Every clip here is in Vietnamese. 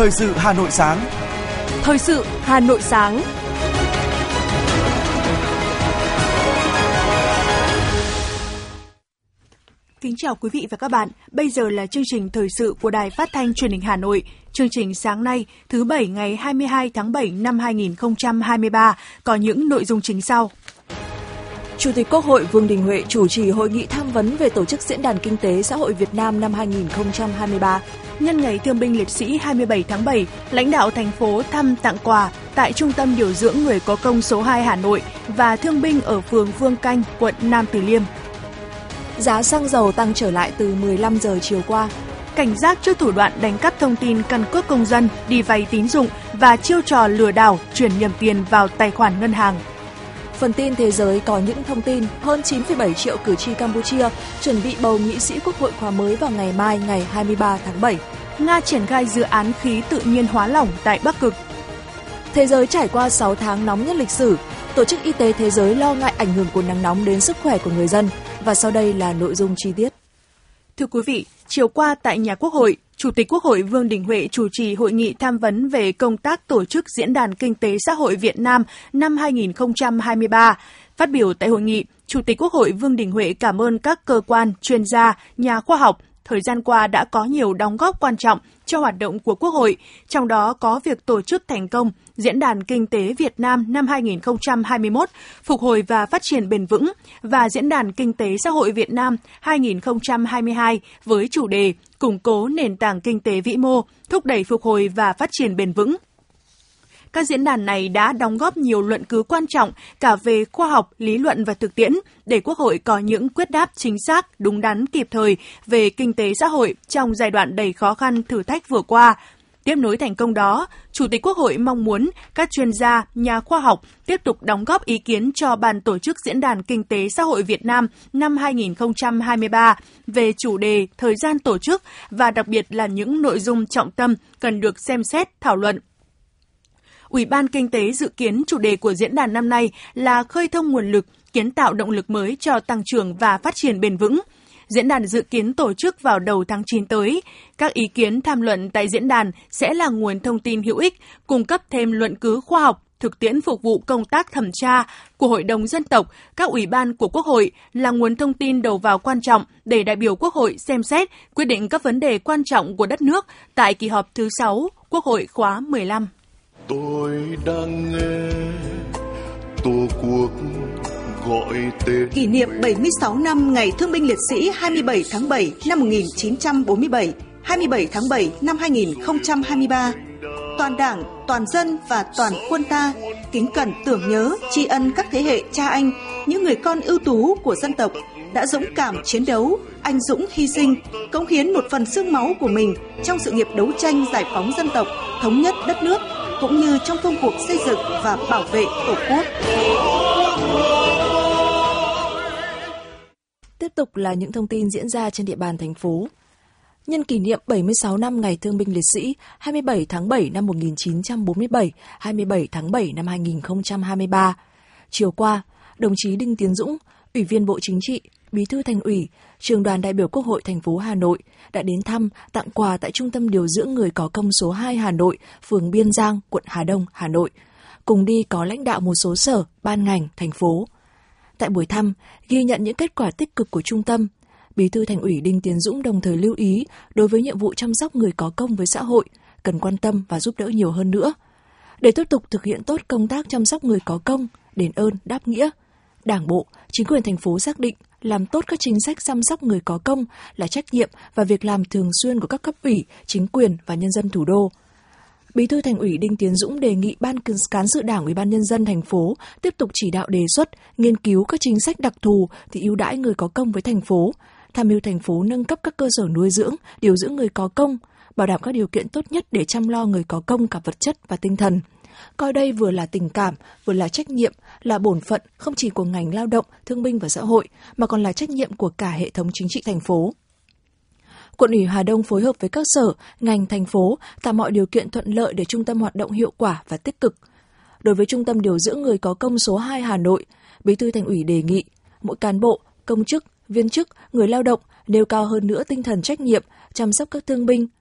Thời sự Hà Nội sáng. Thời sự Hà Nội sáng. Kính chào quý vị và các bạn. Bây giờ là chương trình thời sự của Đài Phát thanh Truyền hình Hà Nội. Chương trình sáng nay, thứ Bảy ngày 22 tháng 7 năm 2023 có những nội dung chính sau. Chủ tịch Quốc hội Vương Đình Huệ chủ trì hội nghị tham vấn về tổ chức Diễn đàn Kinh tế Xã hội Việt Nam năm 2023. Nhân ngày Thương binh Liệt sĩ 27 tháng 7, lãnh đạo thành phố thăm tặng quà tại Trung tâm điều dưỡng người có công số 2 Hà Nội và thương binh ở phường Phương Canh, quận Nam Từ Liêm. Giá xăng dầu tăng trở lại từ 15 giờ chiều qua. Cảnh giác trước thủ đoạn đánh cắp thông tin căn cước công dân, đi vay tín dụng và chiêu trò lừa đảo chuyển nhầm tiền vào tài khoản ngân hàng. Phần tin thế giới có những thông tin hơn 9,7 triệu cử tri Campuchia chuẩn bị bầu nghị sĩ Quốc hội khóa mới vào ngày mai, ngày 23 tháng 7. Nga triển khai dự án khí tự nhiên hóa lỏng tại Bắc Cực. Thế giới trải qua 6 tháng nóng nhất lịch sử. Tổ chức Y tế Thế giới lo ngại ảnh hưởng của nắng nóng đến sức khỏe của người dân. Và sau đây là nội dung chi tiết. Thưa quý vị, chiều qua tại nhà Quốc hội, Chủ tịch Quốc hội Vương Đình Huệ chủ trì hội nghị tham vấn về công tác tổ chức Diễn đàn Kinh tế Xã hội Việt Nam năm 2023. Phát biểu tại hội nghị, Chủ tịch Quốc hội Vương Đình Huệ cảm ơn các cơ quan, chuyên gia, nhà khoa học thời gian qua đã có nhiều đóng góp quan trọng cho hoạt động của Quốc hội, trong đó có việc tổ chức thành công Diễn đàn Kinh tế Việt Nam năm 2021, phục hồi và phát triển bền vững và Diễn đàn Kinh tế Xã hội Việt Nam 2022 với chủ đề củng cố nền tảng kinh tế vĩ mô, thúc đẩy phục hồi và phát triển bền vững. Các diễn đàn này đã đóng góp nhiều luận cứ quan trọng cả về khoa học, lý luận và thực tiễn để Quốc hội có những quyết đáp chính xác, đúng đắn, kịp thời về kinh tế xã hội trong giai đoạn đầy khó khăn, thử thách vừa qua. Tiếp nối thành công đó, Chủ tịch Quốc hội mong muốn các chuyên gia, nhà khoa học tiếp tục đóng góp ý kiến cho Ban tổ chức Diễn đàn Kinh tế Xã hội Việt Nam năm 2023 về chủ đề, thời gian tổ chức và đặc biệt là những nội dung trọng tâm cần được xem xét, thảo luận. Ủy ban Kinh tế dự kiến chủ đề của diễn đàn năm nay là khơi thông nguồn lực, kiến tạo động lực mới cho tăng trưởng và phát triển bền vững. Diễn đàn dự kiến tổ chức vào đầu tháng 9 tới. Các ý kiến tham luận tại diễn đàn sẽ là nguồn thông tin hữu ích, cung cấp thêm luận cứ khoa học, thực tiễn phục vụ công tác thẩm tra của Hội đồng Dân tộc, các ủy ban của Quốc hội là nguồn thông tin đầu vào quan trọng để đại biểu Quốc hội xem xét, quyết định các vấn đề quan trọng của đất nước tại kỳ họp thứ 6 Quốc hội khóa 15. Tôi đang nghe Tổ quốc gọi tên. Kỷ niệm 76 năm Ngày Thương binh Liệt sĩ 27 tháng 7 năm 1947, 27 tháng 7 năm 2023. Toàn Đảng, toàn dân và toàn quân ta kính cẩn tưởng nhớ, tri ân các thế hệ cha anh, những người con ưu tú của dân tộc đã dũng cảm chiến đấu, anh dũng hy sinh, cống hiến một phần xương máu của mình trong sự nghiệp đấu tranh giải phóng dân tộc, thống nhất đất nước, cũng như trong công cuộc xây dựng và bảo vệ Tổ quốc. Tiếp tục là những thông tin diễn ra trên địa bàn thành phố. Nhân kỷ niệm 76 năm Ngày Thương binh Liệt sĩ 27 tháng 7 năm 1947, 27 tháng 7 năm 2023. Chiều qua, đồng chí Đinh Tiến Dũng, Ủy viên Bộ Chính trị, Bí thư Thành ủy, Trường đoàn đại biểu Quốc hội thành phố Hà Nội đã đến thăm, tặng quà tại Trung tâm điều dưỡng người có công số 2 Hà Nội, phường Biên Giang, quận Hà Đông, Hà Nội. Cùng đi có lãnh đạo một số sở, ban ngành, thành phố. Tại buổi thăm, ghi nhận những kết quả tích cực của trung tâm, Bí thư Thành ủy Đinh Tiến Dũng đồng thời lưu ý đối với nhiệm vụ chăm sóc người có công với xã hội, cần quan tâm và giúp đỡ nhiều hơn nữa. Để tiếp tục thực hiện tốt công tác chăm sóc người có công, đền ơn, đáp nghĩa, Đảng bộ, chính quyền thành phố xác định làm tốt các chính sách chăm sóc người có công là trách nhiệm và việc làm thường xuyên của các cấp ủy, chính quyền và nhân dân thủ đô. Bí thư Thành ủy Đinh Tiến Dũng đề nghị Ban Cán sự Đảng Ủy ban Nhân dân thành phố tiếp tục chỉ đạo đề xuất, nghiên cứu các chính sách đặc thù thì ưu đãi người có công với thành phố, tham mưu thành phố nâng cấp các cơ sở nuôi dưỡng, điều dưỡng người có công, bảo đảm các điều kiện tốt nhất để chăm lo người có công cả vật chất và tinh thần. Coi đây vừa là tình cảm, vừa là trách nhiệm, là bổn phận không chỉ của ngành lao động, thương binh và xã hội, mà còn là trách nhiệm của cả hệ thống chính trị thành phố. Quận ủy Hà Đông phối hợp với các sở, ngành, thành phố tạo mọi điều kiện thuận lợi để trung tâm hoạt động hiệu quả và tích cực. Đối với Trung tâm điều dưỡng người có công số 2 Hà Nội, Bí thư Thành ủy đề nghị mỗi cán bộ, công chức, viên chức, người lao động nêu cao hơn nữa tinh thần trách nhiệm, chăm sóc các thương binh,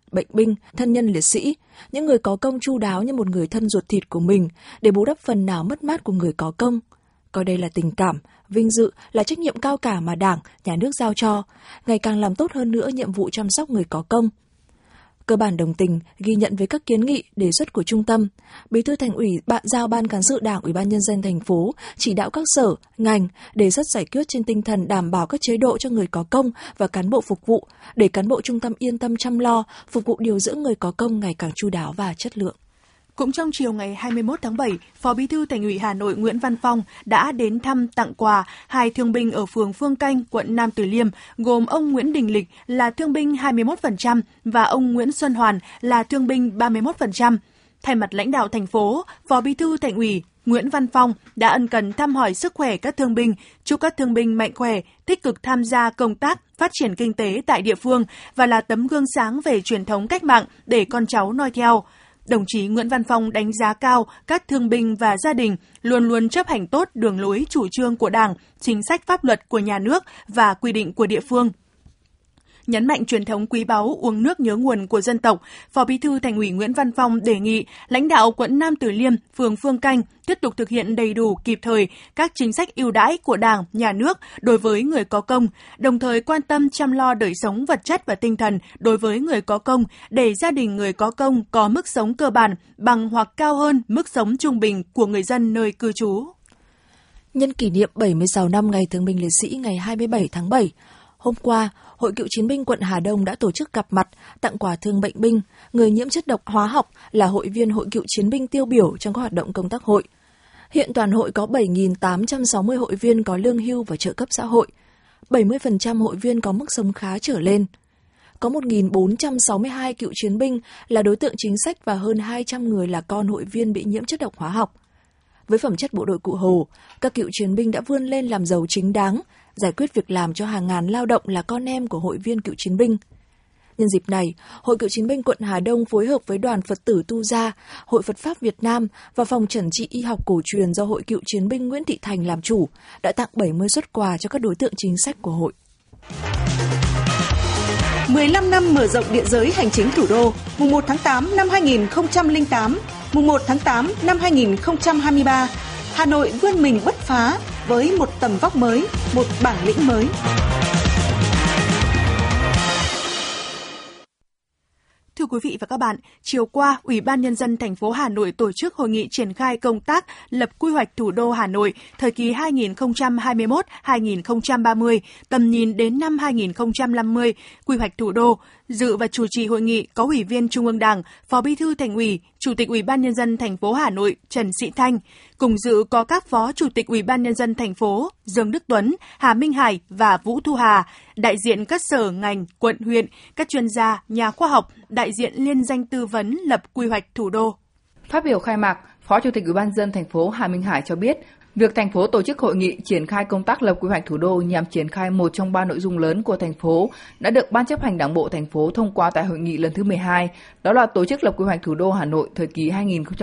bệnh binh, thân nhân liệt sĩ, những người có công chu đáo như một người thân ruột thịt của mình để bù đắp phần nào mất mát của người có công. Coi đây là tình cảm, vinh dự, là trách nhiệm cao cả mà Đảng, Nhà nước giao cho, ngày càng làm tốt hơn nữa nhiệm vụ chăm sóc người có công. Cơ bản đồng tình, ghi nhận với các kiến nghị, đề xuất của trung tâm, Bí thư Thành ủy giao Ban Cán sự Đảng, Ủy ban Nhân dân thành phố chỉ đạo các sở, ngành đề xuất giải quyết trên tinh thần đảm bảo các chế độ cho người có công và cán bộ phục vụ, để cán bộ trung tâm yên tâm chăm lo, phục vụ điều dưỡng người có công ngày càng chu đáo và chất lượng. Cũng trong chiều ngày 21 tháng 7, Phó Bí thư Thành ủy Hà Nội Nguyễn Văn Phong đã đến thăm tặng quà hai thương binh ở phường Phương Canh, quận Nam Từ Liêm, gồm ông Nguyễn Đình Lịch là thương binh 21% và ông Nguyễn Xuân Hoàn là thương binh 31%. Thay mặt lãnh đạo thành phố, Phó Bí thư Thành ủy Nguyễn Văn Phong đã ân cần thăm hỏi sức khỏe các thương binh, chúc các thương binh mạnh khỏe, tích cực tham gia công tác phát triển kinh tế tại địa phương và là tấm gương sáng về truyền thống cách mạng để con cháu noi theo. Đồng chí Nguyễn Văn Phong đánh giá cao các thương binh và gia đình luôn luôn chấp hành tốt đường lối chủ trương của Đảng, chính sách pháp luật của nhà nước và quy định của địa phương. Nhấn mạnh truyền thống quý báu uống nước nhớ nguồn của dân tộc, Phó Bí thư Thành ủy Nguyễn Văn Phong đề nghị lãnh đạo quận Nam Từ Liêm, phường Phương Canh tiếp tục thực hiện đầy đủ kịp thời các chính sách ưu đãi của Đảng, Nhà nước đối với người có công, đồng thời quan tâm chăm lo đời sống vật chất và tinh thần đối với người có công để gia đình người có công có mức sống cơ bản bằng hoặc cao hơn mức sống trung bình của người dân nơi cư trú. Nhân kỷ niệm 76 năm Ngày Thương binh Liệt sĩ ngày 27 tháng 7, hôm qua, Hội Cựu Chiến binh quận Hà Đông đã tổ chức gặp mặt, tặng quà thương bệnh binh, người nhiễm chất độc hóa học là hội viên Hội Cựu Chiến binh tiêu biểu trong các hoạt động công tác hội. Hiện toàn hội có 7.860 hội viên có lương hưu và trợ cấp xã hội, 70% hội viên có mức sống khá trở lên. Có 1.462 cựu chiến binh là đối tượng chính sách và hơn 200 người là con hội viên bị nhiễm chất độc hóa học. Với phẩm chất bộ đội Cụ Hồ, các cựu chiến binh đã vươn lên làm giàu chính đáng, giải quyết việc làm cho hàng ngàn lao động là con em của hội viên cựu chiến binh. Nhân dịp này, Hội Cựu Chiến binh quận Hà Đông phối hợp với Đoàn Phật tử Tu Gia, Hội Phật pháp Việt Nam và Phòng Chẩn trị Y học cổ truyền do Hội Cựu Chiến binh Nguyễn Thị Thành làm chủ đã tặng 70 suất quà cho các đối tượng chính sách của hội. 15 năm mở rộng địa giới hành chính thủ đô, mùng 1 tháng 8 năm 2008, mùng 1 tháng 8 năm 2023, Hà Nội vươn mình bứt phá với một tầm vóc mới, một bản lĩnh mới. Thưa quý vị và các bạn, chiều qua, Ủy ban Nhân dân thành phố Hà Nội tổ chức hội nghị triển khai công tác lập quy hoạch thủ đô Hà Nội thời kỳ 2021-2030, tầm nhìn đến năm 2050, quy hoạch thủ đô. Dự và chủ trì hội nghị có Ủy viên Trung ương Đảng, Phó Bí thư Thành ủy, Chủ tịch Ủy ban Nhân dân thành phố Hà Nội Trần Sĩ Thanh. Cùng dự có các Phó Chủ tịch Ủy ban Nhân dân thành phố Dương Đức Tuấn, Hà Minh Hải và Vũ Thu Hà, đại diện các sở ngành, quận huyện, các chuyên gia, nhà khoa học, đại diện liên danh tư vấn lập quy hoạch thủ đô. Phát biểu khai mạc, Phó Chủ tịch Ủy ban Nhân dân thành phố Hà Minh Hải cho biết, việc thành phố tổ chức hội nghị triển khai công tác lập quy hoạch thủ đô nhằm triển khai một trong 3 nội dung lớn của thành phố đã được Ban chấp hành Đảng bộ thành phố thông qua tại hội nghị lần thứ 12, đó là tổ chức lập quy hoạch thủ đô Hà Nội thời kỳ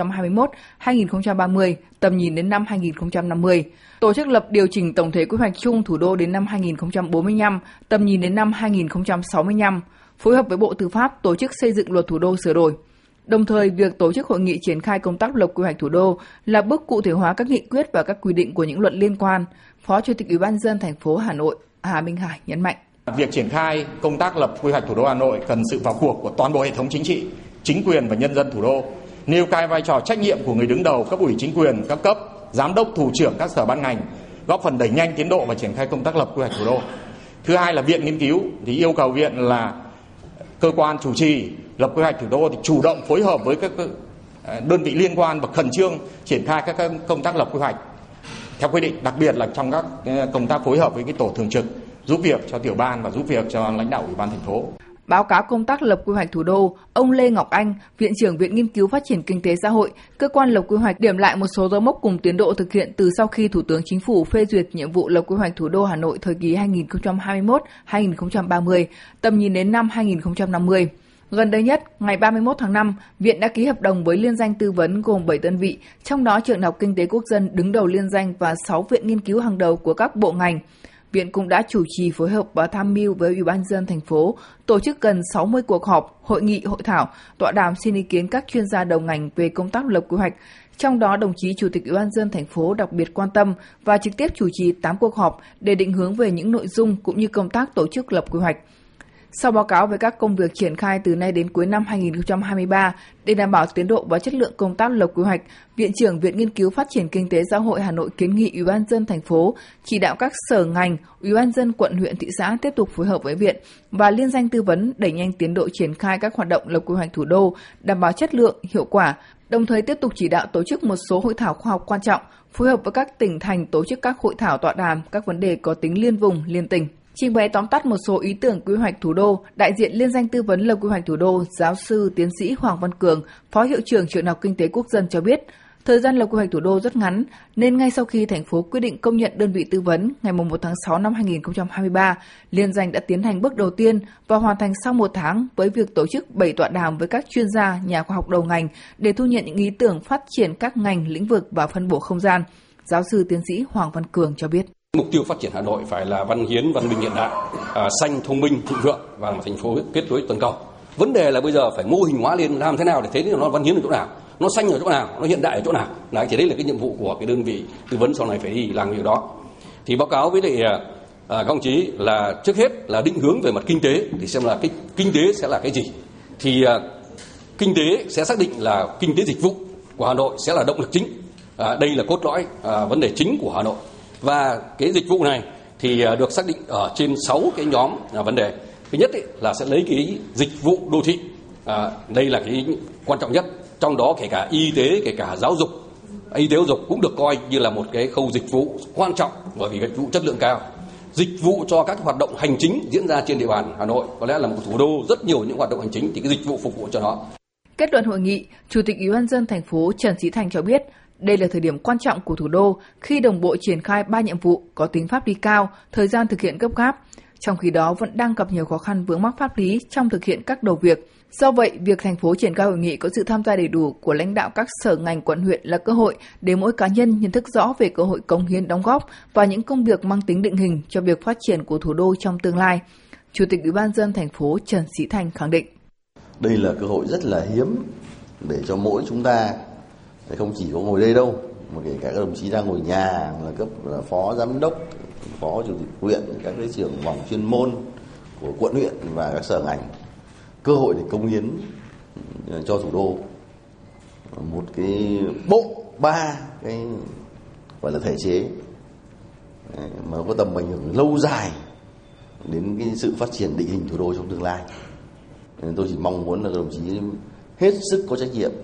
2021-2030, tầm nhìn đến năm 2050, tổ chức lập điều chỉnh tổng thể quy hoạch chung thủ đô đến năm 2045, tầm nhìn đến năm 2065, phối hợp với Bộ Tư pháp tổ chức xây dựng luật thủ đô sửa đổi. Đồng thời, việc tổ chức hội nghị triển khai công tác lập quy hoạch thủ đô là bước cụ thể hóa các nghị quyết và các quy định của những luật liên quan. Phó Chủ tịch Ủy ban Nhân dân thành phố Hà Nội Hà Minh Hải nhấn mạnh. Việc triển khai công tác lập quy hoạch thủ đô Hà Nội cần sự vào cuộc của toàn bộ hệ thống chính trị, chính quyền và nhân dân thủ đô, nêu cao vai trò trách nhiệm của người đứng đầu cấp ủy chính quyền các cấp, giám đốc thủ trưởng các sở ban ngành, góp phần đẩy nhanh tiến độ và triển khai công tác lập quy hoạch thủ đô. Thứ hai là Viện Nghiên cứu thì yêu cầu Viện là cơ quan chủ trì lập quy hoạch thủ đô thì chủ động phối hợp với các đơn vị liên quan và khẩn trương triển khai các công tác lập quy hoạch theo quy định, đặc biệt là trong các công tác phối hợp với cái tổ thường trực, giúp việc cho tiểu ban và giúp việc cho lãnh đạo Ủy ban thành phố. Báo cáo công tác lập quy hoạch thủ đô, ông Lê Ngọc Anh, Viện trưởng Viện Nghiên cứu Phát triển Kinh tế Xã hội, cơ quan lập quy hoạch điểm lại một số dấu mốc cùng tiến độ thực hiện từ sau khi Thủ tướng Chính phủ phê duyệt nhiệm vụ lập quy hoạch thủ đô Hà Nội thời kỳ 2021-2030, tầm nhìn đến năm 2050. Gần đây nhất, ngày 31 tháng 5, Viện đã ký hợp đồng với liên danh tư vấn gồm 7 đơn vị, trong đó Trường Đại học Kinh tế Quốc dân đứng đầu liên danh và 6 viện nghiên cứu hàng đầu của các bộ ngành. Viện cũng đã chủ trì phối hợp và tham mưu với Ủy ban nhân dân thành phố tổ chức gần 60 cuộc họp, hội nghị, hội thảo, tọa đàm xin ý kiến các chuyên gia đầu ngành về công tác lập quy hoạch. Trong đó, đồng chí Chủ tịch Ủy ban nhân dân thành phố đặc biệt quan tâm và trực tiếp chủ trì 8 cuộc họp để định hướng về những nội dung cũng như công tác tổ chức lập quy hoạch. Sau báo cáo về các công việc triển khai từ nay đến cuối năm 2023 để đảm bảo tiến độ và chất lượng công tác lập quy hoạch, Viện trưởng Viện Nghiên cứu Phát triển Kinh tế Xã hội Hà Nội kiến nghị Ủy ban nhân dân thành phố chỉ đạo các sở ngành, Ủy ban nhân dân quận, huyện, thị xã tiếp tục phối hợp với viện và liên danh tư vấn đẩy nhanh tiến độ triển khai các hoạt động lập quy hoạch thủ đô, đảm bảo chất lượng, hiệu quả. Đồng thời tiếp tục chỉ đạo tổ chức một số hội thảo khoa học quan trọng, phối hợp với các tỉnh thành tổ chức các hội thảo tọa đàm các vấn đề có tính liên vùng, liên tỉnh. Trình bày tóm tắt một số ý tưởng quy hoạch thủ đô, đại diện liên danh tư vấn lập quy hoạch thủ đô, giáo sư tiến sĩ Hoàng Văn Cường, Phó Hiệu trưởng Trường Đại học Kinh tế Quốc dân cho biết, thời gian lập quy hoạch thủ đô rất ngắn, nên ngay sau khi thành phố quyết định công nhận đơn vị tư vấn ngày 1 tháng 6 năm 2023, liên danh đã tiến hành bước đầu tiên và hoàn thành sau 1 tháng với việc tổ chức 7 tọa đàm với các chuyên gia, nhà khoa học đầu ngành để thu nhận những ý tưởng phát triển các ngành, lĩnh vực và phân bổ không gian. Giáo sư tiến sĩ Hoàng Văn Cường cho biết. Mục tiêu phát triển Hà Nội phải là văn hiến, văn minh hiện đại, xanh, thông minh, thịnh vượng và một thành phố kết nối toàn cầu. Vấn đề là bây giờ phải mô hình hóa lên, làm thế nào để thấy nó văn hiến ở chỗ nào, nó xanh ở chỗ nào, nó hiện đại ở chỗ nào. Đấy, thì đấy là cái nhiệm vụ của cái đơn vị tư vấn sau này phải đi làm việc đó. Thì báo cáo với lại các ông chí là trước hết là định hướng về mặt kinh tế, thì xem là cái kinh tế sẽ là cái gì. Thì kinh tế sẽ xác định là kinh tế dịch vụ của Hà Nội sẽ là động lực chính. Đây là cốt lõi vấn đề chính của Hà Nội. Và cái dịch vụ này thì được xác định ở trên 6 cái nhóm vấn đề. Thứ nhất là sẽ lấy cái dịch vụ đô thị. Đây là cái quan trọng nhất. Trong đó kể cả y tế, kể cả giáo dục. Y tế giáo dục cũng được coi như là một cái khâu dịch vụ quan trọng bởi vì dịch vụ chất lượng cao. Dịch vụ cho các hoạt động hành chính diễn ra trên địa bàn Hà Nội. Có lẽ là một thủ đô rất nhiều những hoạt động hành chính thì cái dịch vụ phục vụ cho nó. Kết luận hội nghị, Chủ tịch Ủy ban nhân dân thành phố Trần Sĩ Thanh cho biết, đây là thời điểm quan trọng của thủ đô khi đồng bộ triển khai 3 nhiệm vụ có tính pháp lý cao, thời gian thực hiện gấp gáp. Trong khi đó vẫn đang gặp nhiều khó khăn vướng mắc pháp lý trong thực hiện các đầu việc. Do vậy, việc thành phố triển khai hội nghị có sự tham gia đầy đủ của lãnh đạo các sở ngành quận huyện là cơ hội để mỗi cá nhân nhận thức rõ về cơ hội cống hiến đóng góp và những công việc mang tính định hình cho việc phát triển của thủ đô trong tương lai. Chủ tịch Ủy ban nhân dân thành phố Trần Sĩ Thanh khẳng định. Đây là cơ hội rất là hiếm để cho mỗi chúng ta, không chỉ có ngồi đây đâu, mà kể cả các đồng chí đang ngồi nhà là cấp là phó giám đốc, phó chủ tịch huyện, các cái trưởng phòng chuyên môn của quận huyện và các sở ngành, cơ hội để cống hiến cho thủ đô một cái bộ 3 cái gọi là thể chế mà có tầm ảnh hưởng lâu dài đến cái sự phát triển định hình thủ đô trong tương lai. Nên tôi chỉ mong muốn là các đồng chí hết sức có trách nhiệm.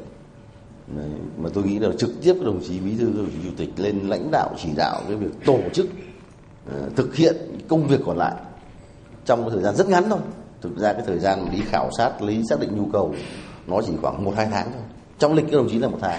Mà tôi nghĩ là trực tiếp các đồng chí bí thư, các đồng chí chủ tịch lên lãnh đạo chỉ đạo cái việc tổ chức thực hiện công việc còn lại trong cái thời gian rất ngắn thôi. Thực ra cái thời gian đi khảo sát, lý xác định nhu cầu nó chỉ khoảng 1-2 tháng thôi. Trong lịch các đồng chí là 1 tháng.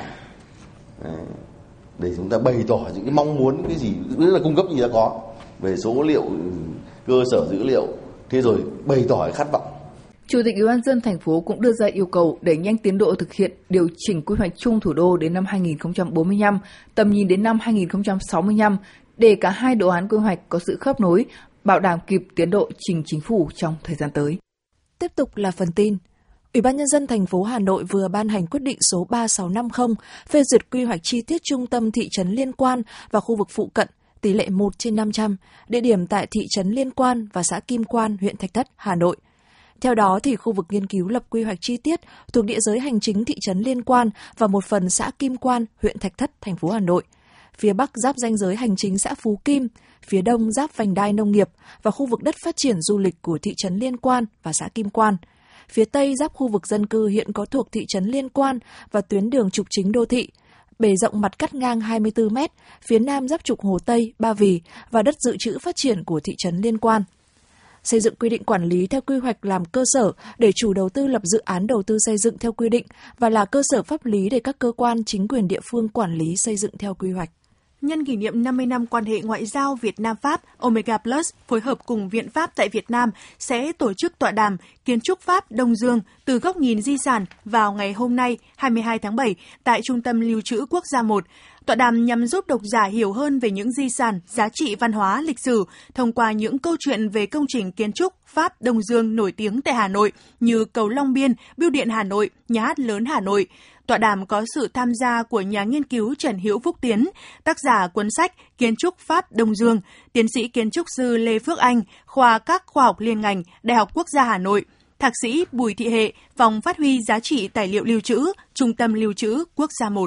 Để chúng ta bày tỏ những cái mong muốn, cái gì rất là cung cấp gì đã có về số liệu, cơ sở dữ liệu, thế rồi bày tỏ cái khát vọng. Chủ tịch Ủy ban nhân dân thành phố cũng đưa ra yêu cầu đẩy nhanh tiến độ thực hiện điều chỉnh quy hoạch chung thủ đô đến năm 2045, tầm nhìn đến năm 2065 để cả hai đồ án quy hoạch có sự khớp nối, bảo đảm kịp tiến độ trình chính phủ trong thời gian tới. Tiếp tục là phần tin. Ủy ban nhân dân thành phố Hà Nội vừa ban hành quyết định số 3650 phê duyệt quy hoạch chi tiết trung tâm thị trấn Liên Quan và khu vực phụ cận, tỷ lệ 1/500, địa điểm tại thị trấn Liên Quan và xã Kim Quan, huyện Thạch Thất, Hà Nội. Theo đó, thì khu vực nghiên cứu lập quy hoạch chi tiết thuộc địa giới hành chính thị trấn Liên Quan và một phần xã Kim Quan, huyện Thạch Thất, thành phố Hà Nội. Phía Bắc giáp ranh giới hành chính xã Phú Kim, phía Đông giáp vành đai nông nghiệp và khu vực đất phát triển du lịch của thị trấn Liên Quan và xã Kim Quan. Phía Tây giáp khu vực dân cư hiện có thuộc thị trấn Liên Quan và tuyến đường trục chính đô thị. Bề rộng mặt cắt ngang 24 m, phía Nam giáp trục Hồ Tây, Ba Vì và đất dự trữ phát triển của thị trấn Liên Quan. Xây dựng quy định quản lý theo quy hoạch làm cơ sở để chủ đầu tư lập dự án đầu tư xây dựng theo quy định và là cơ sở pháp lý để các cơ quan chính quyền địa phương quản lý xây dựng theo quy hoạch. Nhân kỷ niệm 50 năm quan hệ ngoại giao Việt Nam-Pháp, Omega Plus phối hợp cùng Viện Pháp tại Việt Nam sẽ tổ chức tọa đàm Kiến trúc Pháp Đông Dương từ góc nhìn di sản vào ngày hôm nay 22 tháng 7 tại Trung tâm Lưu trữ Quốc gia 1. Tọa đàm nhằm giúp độc giả hiểu hơn về những di sản, giá trị văn hóa, lịch sử thông qua những câu chuyện về công trình kiến trúc Pháp Đông Dương nổi tiếng tại Hà Nội như cầu Long Biên, Bưu điện Hà Nội, Nhà hát lớn Hà Nội. Tọa đàm có sự tham gia của nhà nghiên cứu Trần Hữu Phúc Tiến, tác giả cuốn sách Kiến trúc Pháp Đông Dương, tiến sĩ kiến trúc sư Lê Phước Anh, khoa các khoa học liên ngành, Đại học Quốc gia Hà Nội, thạc sĩ Bùi Thị Hệ, phòng phát huy giá trị tài liệu lưu trữ, Trung tâm Lưu trữ Quốc gia 1.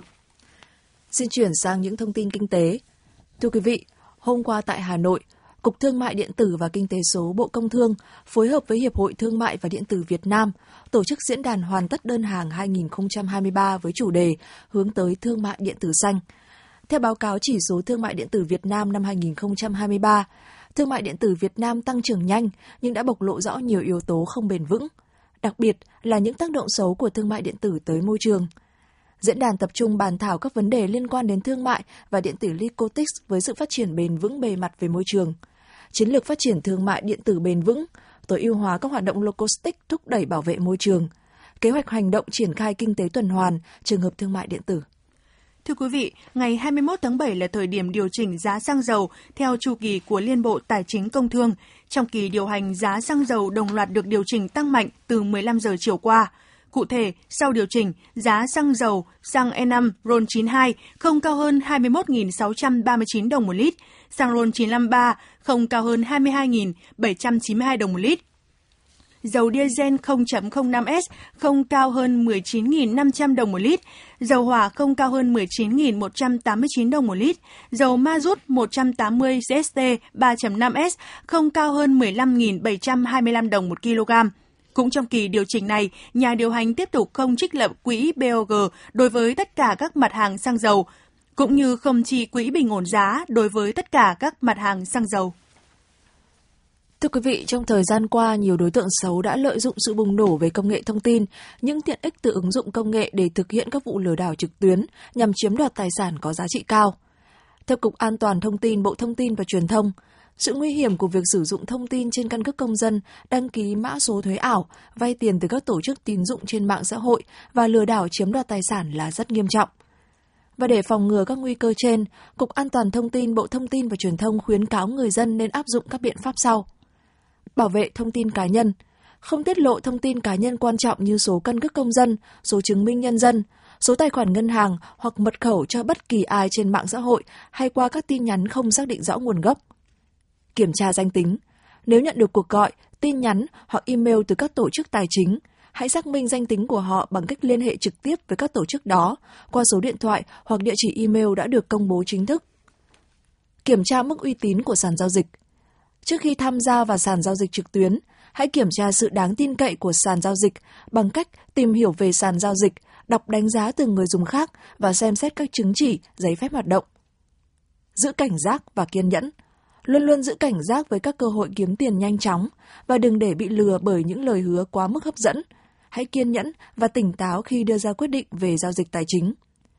Xin chuyển sang những thông tin kinh tế. Thưa quý vị, hôm qua tại Hà Nội, Cục Thương mại Điện tử và Kinh tế số Bộ Công Thương phối hợp với Hiệp hội Thương mại và Điện tử Việt Nam tổ chức diễn đàn hoàn tất đơn hàng 2023 với chủ đề hướng tới thương mại điện tử xanh. Theo báo cáo chỉ số thương mại điện tử Việt Nam năm 2023, thương mại điện tử Việt Nam tăng trưởng nhanh nhưng đã bộc lộ rõ nhiều yếu tố không bền vững, đặc biệt là những tác động xấu của thương mại điện tử tới môi trường. Diễn đàn tập trung bàn thảo các vấn đề liên quan đến thương mại và điện tử logistics với sự phát triển bền vững bề mặt về môi trường, chiến lược phát triển thương mại điện tử bền vững, tối ưu hóa các hoạt động logistics thúc đẩy bảo vệ môi trường, kế hoạch hành động triển khai kinh tế tuần hoàn, trường hợp thương mại điện tử. Thưa quý vị, ngày 21 tháng 7 là thời điểm điều chỉnh giá xăng dầu theo chu kỳ của Liên Bộ Tài chính Công Thương. Trong kỳ điều hành, giá xăng dầu đồng loạt được điều chỉnh tăng mạnh từ 15 giờ chiều qua. Cụ thể, sau điều chỉnh, giá xăng dầu xăng E5 RON92 không cao hơn 21.639 đồng một lít, xăng RON953 không cao hơn 22.792 đồng một lít. Dầu diesel 0.05S không cao hơn 19.500 đồng một lít, dầu hỏa không cao hơn 19.189 đồng một lít, dầu ma rút 180 CST 3.5S không cao hơn 15.725 đồng một kg. Cũng trong kỳ điều chỉnh này, nhà điều hành tiếp tục không trích lập quỹ BOG đối với tất cả các mặt hàng xăng dầu, cũng như không chi quỹ bình ổn giá đối với tất cả các mặt hàng xăng dầu. Thưa quý vị, trong thời gian qua, nhiều đối tượng xấu đã lợi dụng sự bùng nổ về công nghệ thông tin, những tiện ích từ ứng dụng công nghệ để thực hiện các vụ lừa đảo trực tuyến nhằm chiếm đoạt tài sản có giá trị cao. Theo Cục An toàn Thông tin Bộ Thông tin và Truyền thông, sự nguy hiểm của việc sử dụng thông tin trên căn cước công dân, đăng ký mã số thuế ảo, vay tiền từ các tổ chức tín dụng trên mạng xã hội và lừa đảo chiếm đoạt tài sản là rất nghiêm trọng. Và để phòng ngừa các nguy cơ trên, Cục An toàn Thông tin Bộ Thông tin và Truyền thông khuyến cáo người dân nên áp dụng các biện pháp sau. Bảo vệ thông tin cá nhân, không tiết lộ thông tin cá nhân quan trọng như số căn cước công dân, số chứng minh nhân dân, số tài khoản ngân hàng hoặc mật khẩu cho bất kỳ ai trên mạng xã hội hay qua các tin nhắn không xác định rõ nguồn gốc. Kiểm tra danh tính. Nếu nhận được cuộc gọi, tin nhắn hoặc email từ các tổ chức tài chính, hãy xác minh danh tính của họ bằng cách liên hệ trực tiếp với các tổ chức đó qua số điện thoại hoặc địa chỉ email đã được công bố chính thức. Kiểm tra mức uy tín của sàn giao dịch. Trước khi tham gia vào sàn giao dịch trực tuyến, hãy kiểm tra sự đáng tin cậy của sàn giao dịch bằng cách tìm hiểu về sàn giao dịch, đọc đánh giá từ người dùng khác và xem xét các chứng chỉ, giấy phép hoạt động. Giữ cảnh giác và kiên nhẫn. Luôn luôn giữ cảnh giác với các cơ hội kiếm tiền nhanh chóng và đừng để bị lừa bởi những lời hứa quá mức hấp dẫn. Hãy kiên nhẫn và tỉnh táo khi đưa ra quyết định về giao dịch tài chính.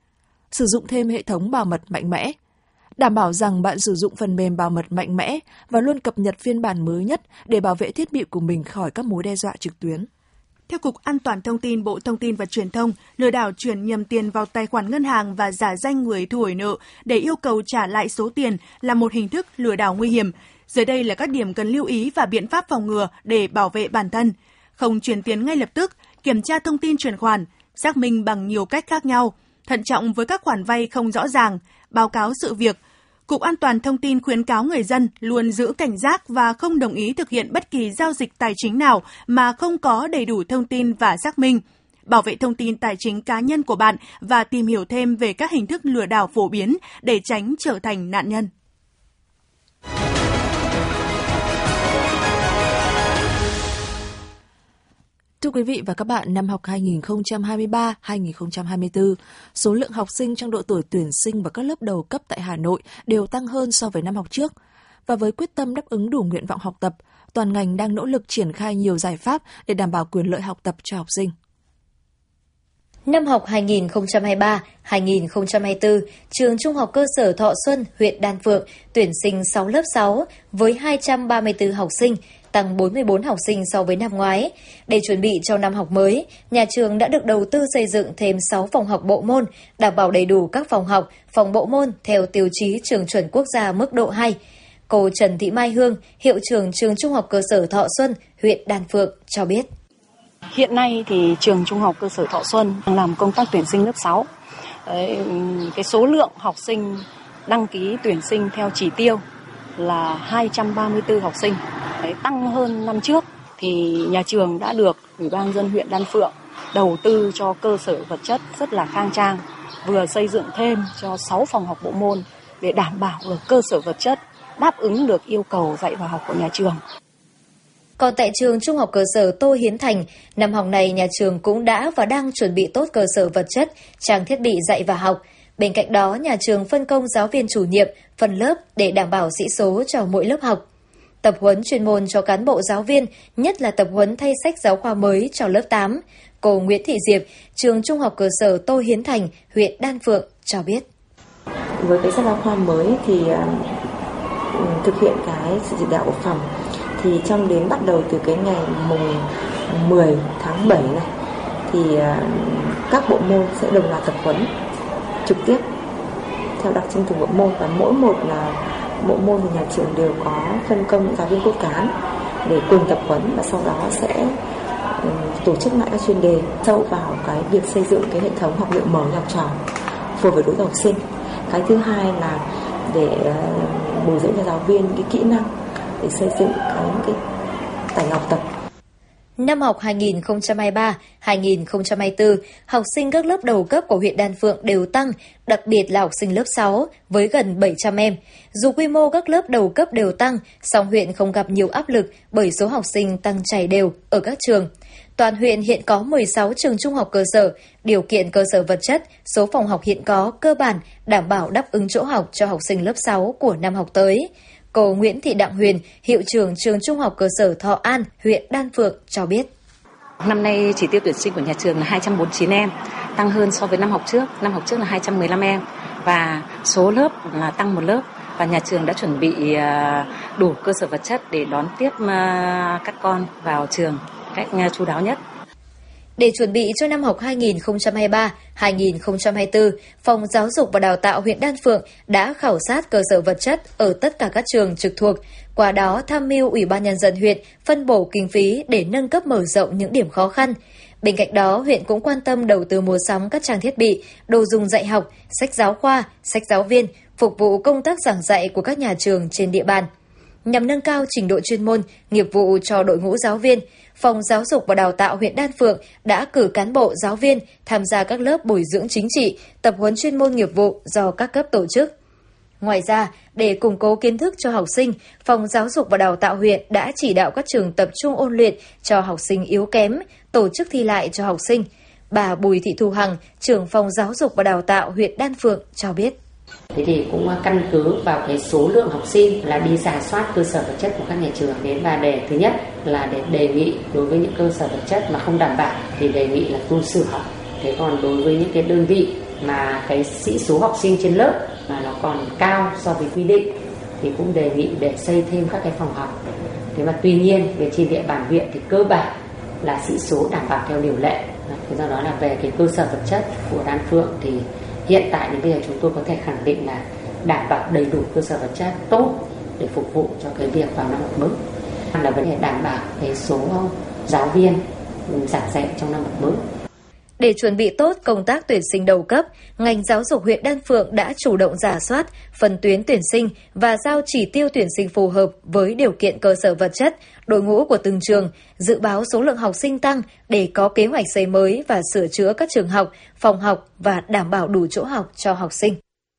Sử dụng thêm hệ thống bảo mật mạnh mẽ. Đảm bảo rằng bạn sử dụng phần mềm bảo mật mạnh mẽ và luôn cập nhật phiên bản mới nhất để bảo vệ thiết bị của mình khỏi các mối đe dọa trực tuyến. Theo Cục An toàn Thông tin Bộ Thông tin và Truyền thông, lừa đảo chuyển nhầm tiền vào tài khoản ngân hàng và giả danh người thu hồi nợ để yêu cầu trả lại số tiền là một hình thức lừa đảo nguy hiểm. Dưới đây là các điểm cần lưu ý và biện pháp phòng ngừa để bảo vệ bản thân. Không chuyển tiền ngay lập tức, kiểm tra thông tin chuyển khoản, xác minh bằng nhiều cách khác nhau, thận trọng với các khoản vay không rõ ràng, báo cáo sự việc. Cục An toàn Thông tin khuyến cáo người dân luôn giữ cảnh giác và không đồng ý thực hiện bất kỳ giao dịch tài chính nào mà không có đầy đủ thông tin và xác minh. Bảo vệ thông tin tài chính cá nhân của bạn và tìm hiểu thêm về các hình thức lừa đảo phổ biến để tránh trở thành nạn nhân. Thưa quý vị và các bạn, năm học 2023-2024, số lượng học sinh trong độ tuổi tuyển sinh vào các lớp đầu cấp tại Hà Nội đều tăng hơn so với năm học trước. Và với quyết tâm đáp ứng đủ nguyện vọng học tập, toàn ngành đang nỗ lực triển khai nhiều giải pháp để đảm bảo quyền lợi học tập cho học sinh. Năm học 2023-2024, trường Trung học cơ sở Thọ Xuân, huyện Đan Phượng tuyển sinh 6 lớp 6 với 234 học sinh, tăng 44 học sinh so với năm ngoái. Để chuẩn bị cho năm học mới, nhà trường đã được đầu tư xây dựng thêm 6 phòng học bộ môn, đảm bảo đầy đủ các phòng học, phòng bộ môn theo tiêu chí trường chuẩn quốc gia mức độ 2. Cô Trần Thị Mai Hương, hiệu trưởng trường Trung học cơ sở Thọ Xuân, huyện Đan Phượng cho biết. Hiện nay thì trường Trung học cơ sở Thọ Xuân đang làm công tác tuyển sinh lớp 6. Cái số lượng học sinh đăng ký tuyển sinh theo chỉ tiêu là 234 học sinh. Tăng hơn năm trước thì nhà trường đã được Ủy ban nhân dân huyện Đan Phượng đầu tư cho cơ sở vật chất rất là khang trang, vừa xây dựng thêm cho 6 phòng học bộ môn để đảm bảo được cơ sở vật chất đáp ứng được yêu cầu dạy và học của nhà trường. Còn tại trường Trung học cơ sở Tô Hiến Thành, năm học này nhà trường cũng đã và đang chuẩn bị tốt cơ sở vật chất, trang thiết bị dạy và học. Bên cạnh đó, nhà trường phân công giáo viên chủ nhiệm, phân lớp để đảm bảo sĩ số cho mỗi lớp học. Tập huấn chuyên môn cho cán bộ giáo viên, nhất là tập huấn thay sách giáo khoa mới cho lớp 8. Cô Nguyễn Thị Diệp, trường Trung học cơ sở Tô Hiến Thành, huyện Đan Phượng cho biết. Với cái sách giáo khoa mới thì thực hiện cái sự chỉ đạo của phòng thì trong đến bắt đầu từ cái ngày mùng 10 tháng 7 này thì các bộ môn sẽ đồng loạt tập huấn trực tiếp theo đặc trưng từng bộ môn, và mỗi một là bộ môn thì nhà trường đều có phân công những giáo viên cốt cán để cùng tập huấn, và sau đó sẽ tổ chức lại các chuyên đề sâu vào cái việc xây dựng cái hệ thống học liệu mở cho học trò phù hợp với đối tượng học sinh. Cái thứ hai là để bồi dưỡng cho giáo viên cái kỹ năng để xây dựng cái tài học tập. Năm học 2023-2024, học sinh các lớp đầu cấp của huyện Đan Phượng đều tăng, đặc biệt là học sinh lớp 6 với gần 700 em. Dù quy mô các lớp đầu cấp đều tăng, song huyện không gặp nhiều áp lực bởi số học sinh tăng chảy đều ở các trường. Toàn huyện hiện có 16 trường trung học cơ sở, điều kiện cơ sở vật chất, số phòng học hiện có cơ bản đảm bảo đáp ứng chỗ học cho học sinh lớp 6 của năm học tới. Cô Nguyễn Thị Đặng Huyền, hiệu trưởng trường Trung học cơ sở Thọ An, huyện Đan Phượng cho biết. Năm nay chỉ tiêu tuyển sinh của nhà trường là 249 em, tăng hơn so với năm học trước. Năm học trước là 215 em và số lớp là tăng một lớp, và nhà trường đã chuẩn bị đủ cơ sở vật chất để đón tiếp các con vào trường cách chu đáo nhất. Để chuẩn bị cho năm học 2023-2024, Phòng Giáo dục và Đào tạo huyện Đan Phượng đã khảo sát cơ sở vật chất ở tất cả các trường trực thuộc, qua đó tham mưu Ủy ban Nhân dân huyện phân bổ kinh phí để nâng cấp mở rộng những điểm khó khăn. Bên cạnh đó, huyện cũng quan tâm đầu tư mua sắm các trang thiết bị, đồ dùng dạy học, sách giáo khoa, sách giáo viên, phục vụ công tác giảng dạy của các nhà trường trên địa bàn. Nhằm nâng cao trình độ chuyên môn, nghiệp vụ cho đội ngũ giáo viên, Phòng Giáo dục và Đào tạo huyện Đan Phượng đã cử cán bộ giáo viên tham gia các lớp bồi dưỡng chính trị, tập huấn chuyên môn nghiệp vụ do các cấp tổ chức. Ngoài ra, để củng cố kiến thức cho học sinh, Phòng Giáo dục và Đào tạo huyện đã chỉ đạo các trường tập trung ôn luyện cho học sinh yếu kém, tổ chức thi lại cho học sinh. Bà Bùi Thị Thu Hằng, trưởng Phòng Giáo dục và Đào tạo huyện Đan Phượng cho biết. Thế thì cũng căn cứ vào cái số lượng học sinh là đi rà soát cơ sở vật chất của các nhà trường đến, và để thứ nhất là để đề nghị đối với những cơ sở vật chất mà không đảm bảo thì đề nghị là tu sửa. Thế còn đối với những cái đơn vị mà cái sĩ số học sinh trên lớp mà nó còn cao so với quy định thì cũng đề nghị để xây thêm các cái phòng học. Thế mà tuy nhiên về trên địa bàn huyện thì cơ bản là sĩ số đảm bảo theo điều lệ. Thế do đó là về cái cơ sở vật chất của Đan Phượng thì hiện tại đến bây giờ chúng tôi có thể khẳng định là đảm bảo đầy đủ cơ sở vật chất tốt để phục vụ cho cái việc vào năm học mới. Là vấn đề đảm bảo cái số giáo viên giảng dạy trong năm học mới. Để chuẩn bị tốt công tác tuyển sinh đầu cấp, ngành giáo dục huyện Đan Phượng đã chủ động rà soát, phân tuyến tuyển sinh và giao chỉ tiêu tuyển sinh phù hợp với điều kiện cơ sở vật chất, đội ngũ của từng trường, dự báo số lượng học sinh tăng để có kế hoạch xây mới và sửa chữa các trường học, phòng học và đảm bảo đủ chỗ học cho học sinh.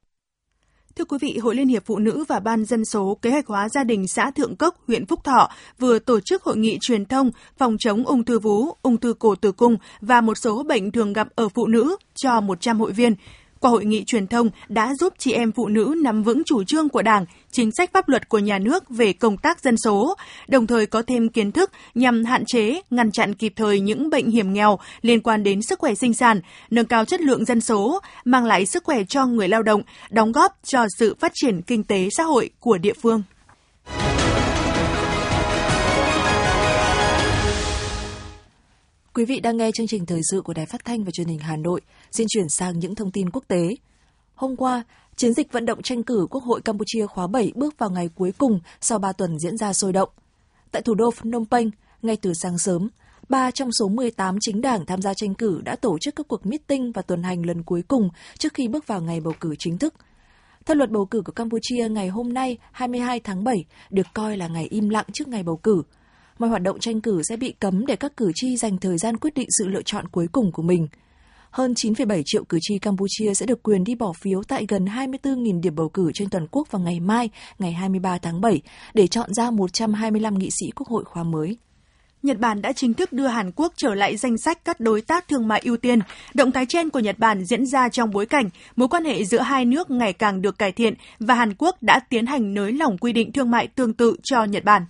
Thưa quý vị, Hội Liên hiệp Phụ nữ và Ban Dân số Kế hoạch hóa gia đình xã Thượng Cốc, huyện Phúc Thọ vừa tổ chức hội nghị truyền thông phòng chống ung thư vú, ung thư cổ tử cung và một số bệnh thường gặp ở phụ nữ cho 100 hội viên. Qua hội nghị truyền thông đã giúp chị em phụ nữ nắm vững chủ trương của Đảng, chính sách pháp luật của nhà nước về công tác dân số, đồng thời có thêm kiến thức nhằm hạn chế, ngăn chặn kịp thời những bệnh hiểm nghèo liên quan đến sức khỏe sinh sản, nâng cao chất lượng dân số, mang lại sức khỏe cho người lao động, đóng góp cho sự phát triển kinh tế xã hội của địa phương. Quý vị đang nghe chương trình thời sự của Đài Phát thanh và Truyền hình Hà Nội. Xin chuyển sang những thông tin quốc tế. Hôm qua, chiến dịch vận động tranh cử Quốc hội Campuchia khóa 7 bước vào ngày cuối cùng sau 3 tuần diễn ra sôi động. Tại thủ đô Phnom Penh, ngay từ sáng sớm, 3 trong số 18 chính đảng tham gia tranh cử đã tổ chức các cuộc meeting và tuần hành lần cuối cùng trước khi bước vào ngày bầu cử chính thức. Theo luật bầu cử của Campuchia, ngày hôm nay, 22 tháng 7, được coi là ngày im lặng trước ngày bầu cử. Mọi hoạt động tranh cử sẽ bị cấm để các cử tri dành thời gian quyết định sự lựa chọn cuối cùng của mình. Hơn 9,7 triệu cử tri Campuchia sẽ được quyền đi bỏ phiếu tại gần 24.000 điểm bầu cử trên toàn quốc vào ngày mai, ngày 23 tháng 7, để chọn ra 125 nghị sĩ Quốc hội khóa mới. Nhật Bản đã chính thức đưa Hàn Quốc trở lại danh sách các đối tác thương mại ưu tiên. Động thái trên của Nhật Bản diễn ra trong bối cảnh mối quan hệ giữa hai nước ngày càng được cải thiện và Hàn Quốc đã tiến hành nới lỏng quy định thương mại tương tự cho Nhật Bản.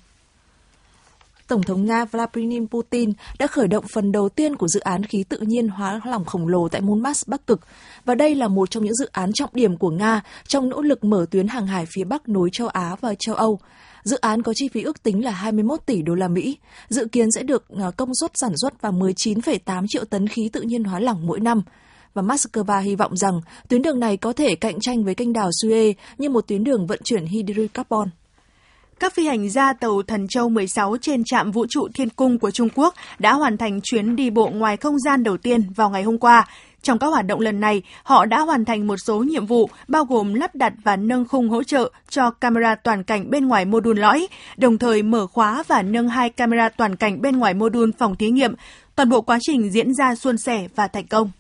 Tổng thống Nga Vladimir Putin đã khởi động phần đầu tiên của dự án khí tự nhiên hóa lỏng khổng lồ tại môn Mars Bắc Cực, và đây là một trong những dự án trọng điểm của Nga trong nỗ lực mở tuyến hàng hải phía Bắc nối châu Á và châu Âu. Dự án có chi phí ước tính là 21 tỷ đô la Mỹ, dự kiến sẽ được công suất sản xuất vào 19,8 triệu tấn khí tự nhiên hóa lỏng mỗi năm. Và Moscow hy vọng rằng tuyến đường này có thể cạnh tranh với kênh đào Suez như một tuyến đường vận chuyển hydrocarbon. Các phi hành gia tàu Thần Châu 16 trên trạm vũ trụ Thiên Cung của Trung Quốc đã hoàn thành chuyến đi bộ ngoài không gian đầu tiên vào ngày hôm qua. Trong các hoạt động lần này, họ đã hoàn thành một số nhiệm vụ bao gồm lắp đặt và nâng khung hỗ trợ cho camera toàn cảnh bên ngoài mô đun lõi, đồng thời mở khóa và nâng 2 camera toàn cảnh bên ngoài mô đun phòng thí nghiệm. Toàn bộ quá trình diễn ra suôn sẻ và thành công.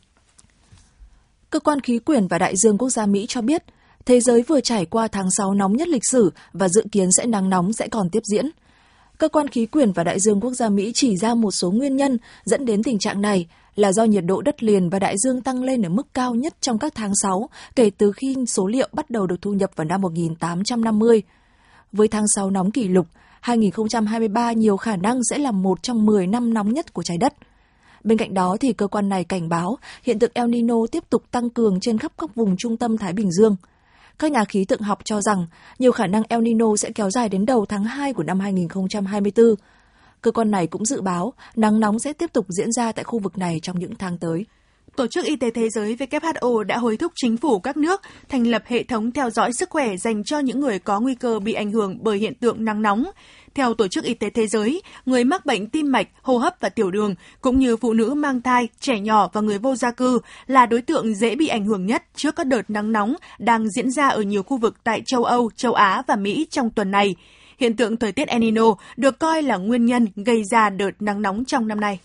Cơ quan khí quyển và đại dương quốc gia Mỹ cho biết, thế giới vừa trải qua tháng 6 nóng nhất lịch sử và dự kiến nắng nóng sẽ còn tiếp diễn. Cơ quan khí quyển và đại dương quốc gia Mỹ chỉ ra một số nguyên nhân dẫn đến tình trạng này là do nhiệt độ đất liền và đại dương tăng lên ở mức cao nhất trong các tháng 6 kể từ khi số liệu bắt đầu được thu nhập vào năm 1850. Với tháng 6 nóng kỷ lục, 2023 nhiều khả năng sẽ là một trong 10 năm nóng nhất của trái đất. Bên cạnh đó, thì cơ quan này cảnh báo hiện tượng El Nino tiếp tục tăng cường trên khắp các vùng trung tâm Thái Bình Dương. Các nhà khí tượng học cho rằng nhiều khả năng El Nino sẽ kéo dài đến đầu tháng 2 của năm 2024. Cơ quan này cũng dự báo nắng nóng sẽ tiếp tục diễn ra tại khu vực này trong những tháng tới. Tổ chức Y tế Thế giới WHO đã hối thúc chính phủ các nước thành lập hệ thống theo dõi sức khỏe dành cho những người có nguy cơ bị ảnh hưởng bởi hiện tượng nắng nóng. Theo Tổ chức Y tế Thế giới, người mắc bệnh tim mạch, hô hấp và tiểu đường, cũng như phụ nữ mang thai, trẻ nhỏ và người vô gia cư là đối tượng dễ bị ảnh hưởng nhất trước các đợt nắng nóng đang diễn ra ở nhiều khu vực tại châu Âu, châu Á và Mỹ trong tuần này. Hiện tượng thời tiết El Nino được coi là nguyên nhân gây ra đợt nắng nóng trong năm nay.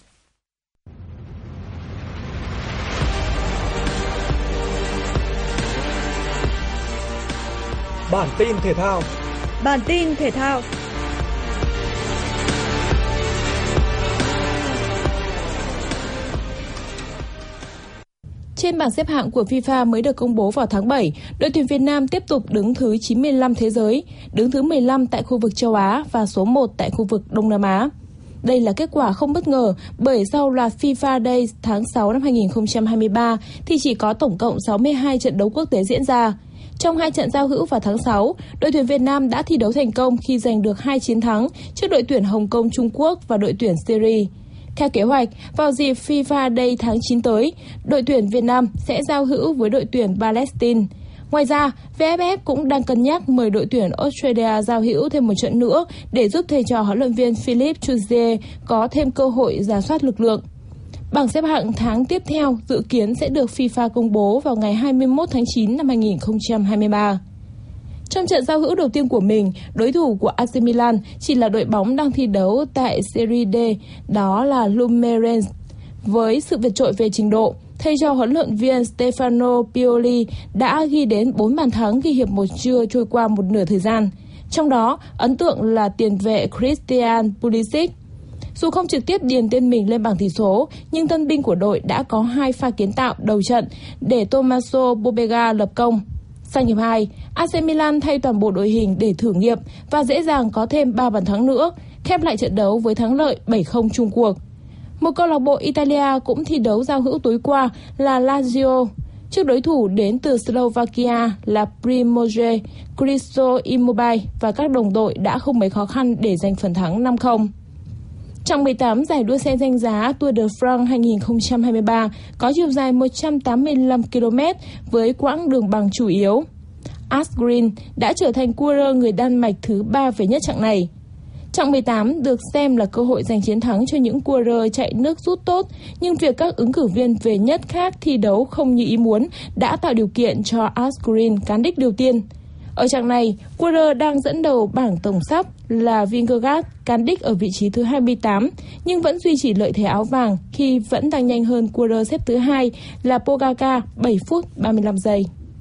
Bản tin thể thao. Trên bảng xếp hạng của FIFA mới được công bố vào tháng 7, đội tuyển Việt Nam tiếp tục đứng thứ 95 thế giới, đứng thứ 15 tại khu vực châu Á và số 1 tại khu vực Đông Nam Á. Đây là kết quả không bất ngờ bởi sau loạt FIFA Days tháng 6 năm 2023 thì chỉ có tổng cộng 62 trận đấu quốc tế diễn ra. Trong 2 trận giao hữu vào tháng 6, đội tuyển Việt Nam đã thi đấu thành công khi giành được 2 chiến thắng trước đội tuyển Hồng Kông Trung Quốc và đội tuyển Syria. Theo kế hoạch, vào dịp FIFA Day tháng 9 tới, đội tuyển Việt Nam sẽ giao hữu với đội tuyển Palestine. Ngoài ra, VFF cũng đang cân nhắc mời đội tuyển Australia giao hữu thêm một trận nữa để giúp thầy trò huấn luyện viên Philippe Chuzier có thêm cơ hội rà soát lực lượng. Bảng xếp hạng tháng tiếp theo dự kiến sẽ được FIFA công bố vào ngày 21 tháng 9 năm 2023. Trong trận giao hữu đầu tiên của mình, đối thủ của AC Milan chỉ là đội bóng đang thi đấu tại Serie D, đó là Lumierense. Với sự vượt trội về trình độ, thầy trò huấn luyện viên Stefano Pioli đã ghi đến 4 bàn thắng khi hiệp 1 chưa trôi qua một nửa thời gian. Trong đó, ấn tượng là tiền vệ Christian Pulisic. Dù không trực tiếp điền tên mình lên bảng tỷ số, nhưng tân binh của đội đã có 2 pha kiến tạo đầu trận để Tommaso Pobega lập công. Sang hiệp 2, AC Milan thay toàn bộ đội hình để thử nghiệm và dễ dàng có thêm 3 bàn thắng nữa, khép lại trận đấu với thắng lợi 7-0 chung cuộc. Một câu lạc bộ Italia cũng thi đấu giao hữu tối qua là Lazio, trước đối thủ đến từ Slovakia là Primože Cristo Immobile và các đồng đội đã không mấy khó khăn để giành phần thắng 5-0. Chặng 18 giải đua xe danh giá Tour de France 2023 có chiều dài 185 km với quãng đường bằng chủ yếu. Asgreen đã trở thành cua rơ người Đan Mạch thứ 3 về nhất chặng này. Chặng 18 được xem là cơ hội giành chiến thắng cho những cua rơ chạy nước rút tốt, nhưng việc các ứng cử viên về nhất khác thi đấu không như ý muốn đã tạo điều kiện cho Asgreen cán đích đầu tiên. Ở chặng này, cua rơ đang dẫn đầu bảng tổng sắp là Vingegaard cán đích ở vị trí thứ 28, nhưng vẫn duy trì lợi thế áo vàng khi vẫn đang nhanh hơn cua rơ xếp thứ 2 là Pogačar 7 phút 35 giây.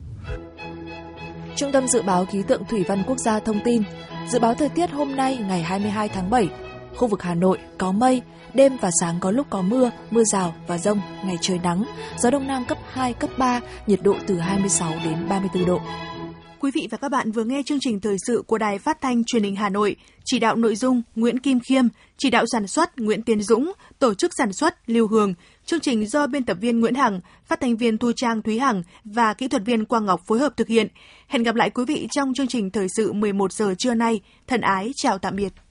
Trung tâm Dự báo Khí tượng Thủy văn Quốc gia thông tin, dự báo thời tiết hôm nay ngày 22 tháng 7, khu vực Hà Nội có mây, đêm và sáng có lúc có mưa, mưa rào và dông, ngày trời nắng, gió Đông Nam cấp 2, cấp 3, nhiệt độ từ 26 đến 34 độ. Quý vị và các bạn vừa nghe chương trình thời sự của Đài Phát thanh Truyền hình Hà Nội, chỉ đạo nội dung Nguyễn Kim Khiêm, chỉ đạo sản xuất Nguyễn Tiến Dũng, tổ chức sản xuất Lưu Hương. Chương trình do biên tập viên Nguyễn Hằng, phát thanh viên Thu Trang Thúy Hằng và kỹ thuật viên Quang Ngọc phối hợp thực hiện. Hẹn gặp lại quý vị trong chương trình thời sự 11 giờ trưa nay. Thân ái chào tạm biệt.